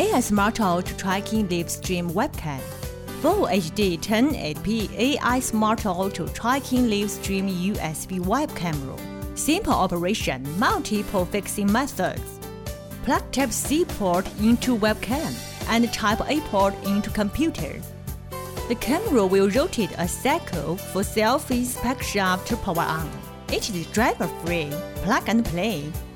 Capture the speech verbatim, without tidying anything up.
A I Smart Auto Tracking Live Stream Webcam. Full H D ten eighty p A I Smart Auto Tracking Live Stream U S B Web Camera. Simple operation, multiple fixing methods. Plug Type-C port into webcam and Type-A port into computer. The camera will rotate a cycle for self-inspection after power on. It is driver-free, plug and play.